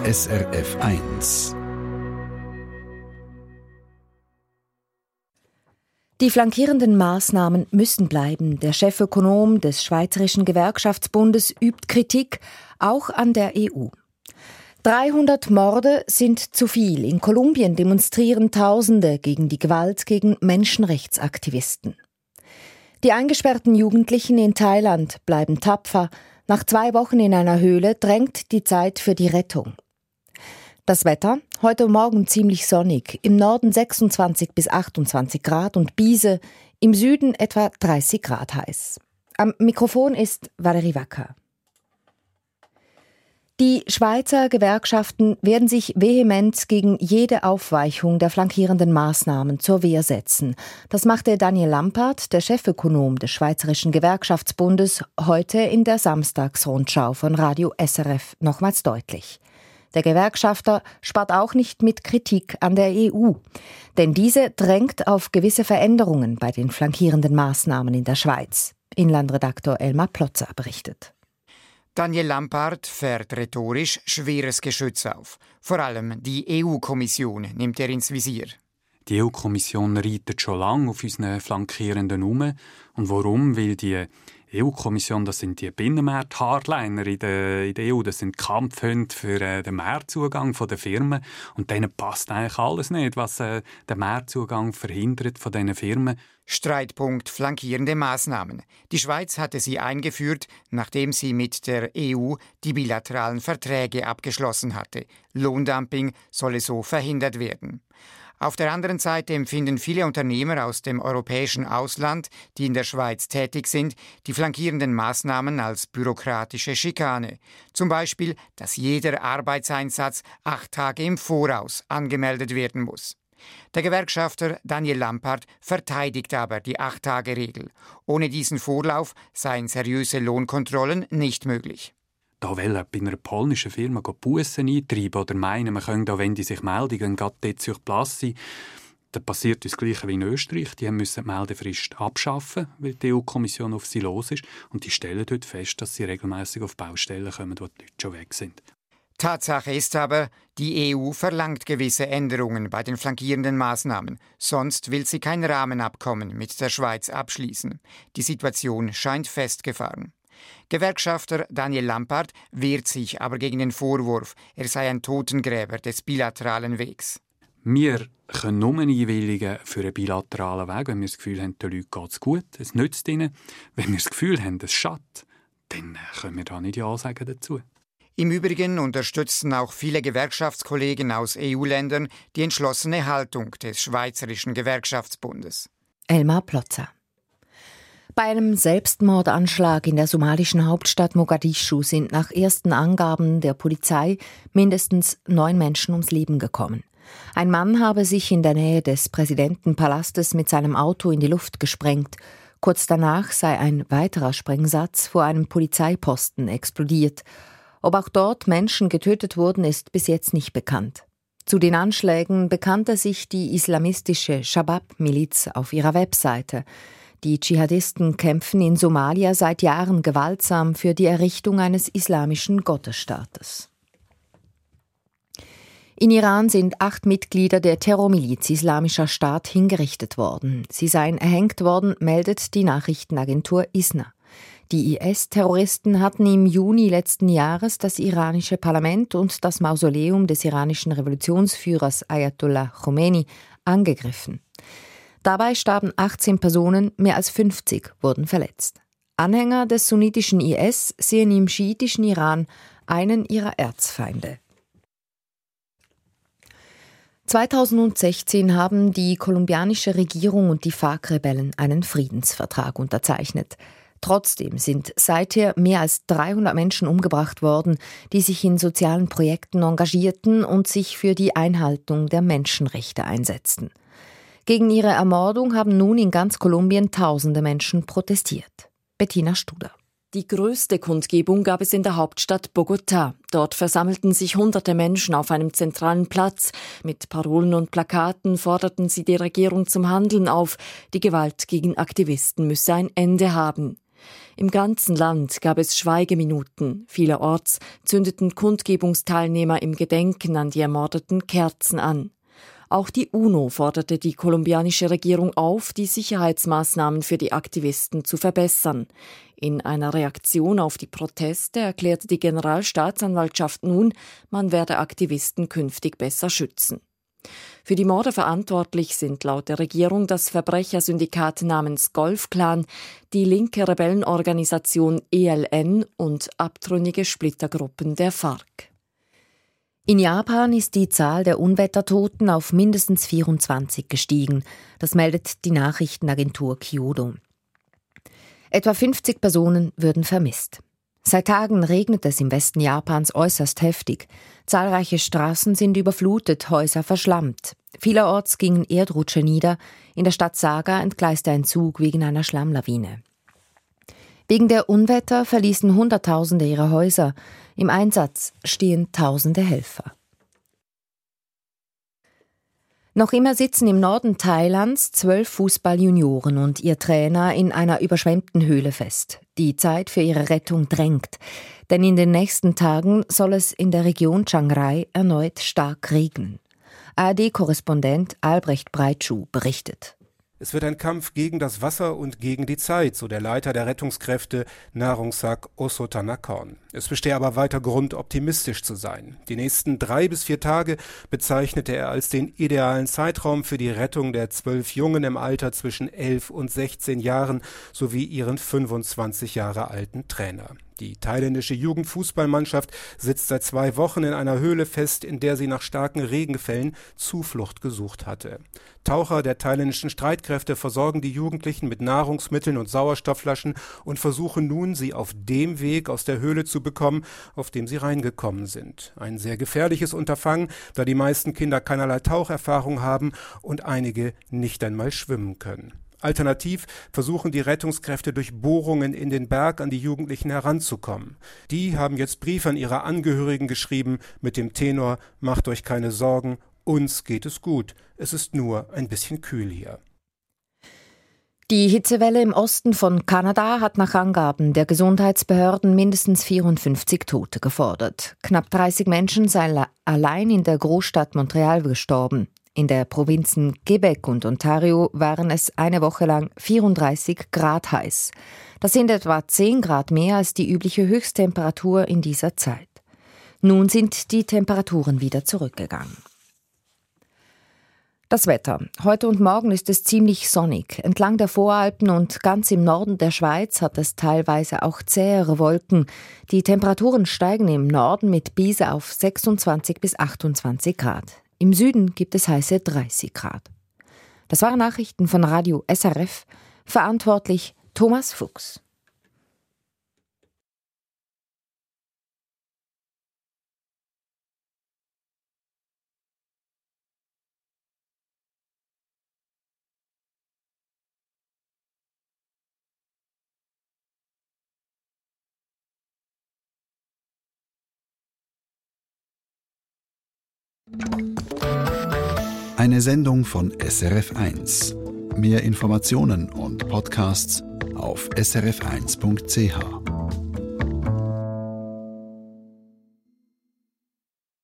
SRF 1. Die flankierenden Maßnahmen müssen bleiben. Der Chefökonom des Schweizerischen Gewerkschaftsbundes übt Kritik, auch an der EU. 300 Morde sind zu viel. In Kolumbien demonstrieren Tausende gegen die Gewalt gegen Menschenrechtsaktivisten. Die eingesperrten Jugendlichen in Thailand bleiben tapfer. Nach 2 Wochen in einer Höhle drängt die Zeit für die Rettung. Das Wetter? Heute Morgen ziemlich sonnig. Im Norden 26 bis 28 Grad und Biese. Im Süden etwa 30 Grad heiß. Am Mikrofon ist Valerie Wacker. Die Schweizer Gewerkschaften werden sich vehement gegen jede Aufweichung der flankierenden Maßnahmen zur Wehr setzen. Das machte Daniel Lampard, der Chefökonom des Schweizerischen Gewerkschaftsbundes, heute in der Samstagsrundschau von Radio SRF nochmals deutlich. Der Gewerkschafter spart auch nicht mit Kritik an der EU. Denn diese drängt auf gewisse Veränderungen bei den flankierenden Maßnahmen in der Schweiz. Inlandredaktor Elmar Plotzer berichtet. Daniel Lampard fährt rhetorisch schweres Geschütz auf. Vor allem die EU-Kommission nimmt er ins Visier. Die EU-Kommission reitet schon lange auf unseren Flankierenden um. Und warum? Weil die EU-Kommission, das sind die Binnenmarkt-Hardliner in der EU, das sind Kampfhunde für den Marktzugang der Firmen. Und denen passt eigentlich alles nicht, was den Marktzugang verhindert von diesen Firmen. Streitpunkt flankierende Maßnahmen. Die Schweiz hatte sie eingeführt, nachdem sie mit der EU die bilateralen Verträge abgeschlossen hatte. Lohndumping solle so verhindert werden. Auf der anderen Seite empfinden viele Unternehmer aus dem europäischen Ausland, die in der Schweiz tätig sind, die flankierenden Maßnahmen als bürokratische Schikane. Zum Beispiel, dass jeder Arbeitseinsatz 8 Tage im Voraus angemeldet werden muss. Der Gewerkschafter Daniel Lampard verteidigt aber die 8-Tage-Regel. Ohne diesen Vorlauf seien seriöse Lohnkontrollen nicht möglich. Da will bei einer polnischen Firma Bussen eintreiben oder meinen, man könnte, wenn die sich melden, gerade dort sur place sein. Dann passiert das Gleiche wie in Österreich. Die müssen die Meldefrist abschaffen, weil die EU-Kommission auf sie los ist. Und die stellen dort fest, dass sie regelmäßig auf Baustellen kommen, wo die Leute schon weg sind. Tatsache ist aber, die EU verlangt gewisse Änderungen bei den flankierenden Maßnahmen. Sonst will sie kein Rahmenabkommen mit der Schweiz abschließen. Die Situation scheint festgefahren. Gewerkschafter Daniel Lampard wehrt sich aber gegen den Vorwurf, er sei ein Totengräber des bilateralen Wegs. Wir können nur einwilligen für einen bilateralen Weg, wenn wir das Gefühl haben, den Leuten geht es gut, es nützt ihnen. Wenn wir das Gefühl haben, es schadet, dann können wir da nicht Ja sagen dazu. Im Übrigen unterstützen auch viele Gewerkschaftskollegen aus EU-Ländern die entschlossene Haltung des Schweizerischen Gewerkschaftsbundes. Elmar Plotzer. Bei einem Selbstmordanschlag in der somalischen Hauptstadt Mogadischu sind nach ersten Angaben der Polizei mindestens 9 Menschen ums Leben gekommen. Ein Mann habe sich in der Nähe des Präsidentenpalastes mit seinem Auto in die Luft gesprengt. Kurz danach sei ein weiterer Sprengsatz vor einem Polizeiposten explodiert. Ob auch dort Menschen getötet wurden, ist bis jetzt nicht bekannt. Zu den Anschlägen bekannte sich die islamistische Shabab-Miliz auf ihrer Webseite. Die Dschihadisten kämpfen in Somalia seit Jahren gewaltsam für die Errichtung eines islamischen Gottesstaates. In Iran sind 8 Mitglieder der Terrormiliz Islamischer Staat hingerichtet worden. Sie seien erhängt worden, meldet die Nachrichtenagentur ISNA. Die IS-Terroristen hatten im Juni letzten Jahres das iranische Parlament und das Mausoleum des iranischen Revolutionsführers Ayatollah Khomeini angegriffen. Dabei starben 18 Personen, mehr als 50 wurden verletzt. Anhänger des sunnitischen IS sehen im schiitischen Iran einen ihrer Erzfeinde. 2016 haben die kolumbianische Regierung und die FARC-Rebellen einen Friedensvertrag unterzeichnet. Trotzdem sind seither mehr als 300 Menschen umgebracht worden, die sich in sozialen Projekten engagierten und sich für die Einhaltung der Menschenrechte einsetzten. Gegen ihre Ermordung haben nun in ganz Kolumbien tausende Menschen protestiert. Bettina Studer. Die größte Kundgebung gab es in der Hauptstadt Bogotá. Dort versammelten sich hunderte Menschen auf einem zentralen Platz. Mit Parolen und Plakaten forderten sie die Regierung zum Handeln auf. Die Gewalt gegen Aktivisten müsse ein Ende haben. Im ganzen Land gab es Schweigeminuten. Vielerorts zündeten Kundgebungsteilnehmer im Gedenken an die Ermordeten Kerzen an. Auch die UNO forderte die kolumbianische Regierung auf, die Sicherheitsmaßnahmen für die Aktivisten zu verbessern. In einer Reaktion auf die Proteste erklärte die Generalstaatsanwaltschaft nun, man werde Aktivisten künftig besser schützen. Für die Morde verantwortlich sind laut der Regierung das Verbrechersyndikat namens Golf-Clan, die linke Rebellenorganisation ELN und abtrünnige Splittergruppen der FARC. In Japan ist die Zahl der Unwettertoten auf mindestens 24 gestiegen. Das meldet die Nachrichtenagentur Kyodo. Etwa 50 Personen würden vermisst. Seit Tagen regnet es im Westen Japans äußerst heftig. Zahlreiche Straßen sind überflutet, Häuser verschlammt. Vielerorts gingen Erdrutsche nieder. In der Stadt Saga entgleiste ein Zug wegen einer Schlammlawine. Wegen der Unwetter verließen Hunderttausende ihre Häuser. Im Einsatz stehen Tausende Helfer. Noch immer sitzen im Norden Thailands 12 Fußballjunioren und ihr Trainer in einer überschwemmten Höhle fest. Die Zeit für ihre Rettung drängt, denn in den nächsten Tagen soll es in der Region Chiang Rai erneut stark regnen. ARD-Korrespondent Albrecht Breitschuh berichtet. Es wird ein Kampf gegen das Wasser und gegen die Zeit, so der Leiter der Rettungskräfte Narongsak Osothanakorn. Es bestehe aber weiter Grund, optimistisch zu sein. Die nächsten 3 bis 4 Tage bezeichnete er als den idealen Zeitraum für die Rettung der 12 Jungen im Alter zwischen 11 und 16 Jahren sowie ihren 25 Jahre alten Trainer. Die thailändische Jugendfußballmannschaft sitzt seit 2 Wochen in einer Höhle fest, in der sie nach starken Regenfällen Zuflucht gesucht hatte. Taucher der thailändischen Streitkräfte versorgen die Jugendlichen mit Nahrungsmitteln und Sauerstoffflaschen und versuchen nun, sie auf dem Weg aus der Höhle zu bekommen, auf dem sie reingekommen sind. Ein sehr gefährliches Unterfangen, da die meisten Kinder keinerlei Taucherfahrung haben und einige nicht einmal schwimmen können. Alternativ versuchen die Rettungskräfte durch Bohrungen in den Berg an die Jugendlichen heranzukommen. Die haben jetzt Briefe an ihre Angehörigen geschrieben mit dem Tenor: Macht euch keine Sorgen, uns geht es gut. Es ist nur ein bisschen kühl hier. Die Hitzewelle im Osten von Kanada hat nach Angaben der Gesundheitsbehörden mindestens 54 Tote gefordert. Knapp 30 Menschen seien allein in der Großstadt Montreal gestorben. In der Provinzen Quebec und Ontario waren es eine Woche lang 34 Grad heiß. Das sind etwa 10 Grad mehr als die übliche Höchsttemperatur in dieser Zeit. Nun sind die Temperaturen wieder zurückgegangen. Das Wetter. Heute und morgen ist es ziemlich sonnig. Entlang der Voralpen und ganz im Norden der Schweiz hat es teilweise auch zähere Wolken. Die Temperaturen steigen im Norden mit Biese auf 26 bis 28 Grad. Im Süden gibt es heiße 30 Grad. Das waren Nachrichten von Radio SRF. Verantwortlich Thomas Fuchs. Eine Sendung von SRF1. Mehr Informationen und Podcasts auf srf1.ch.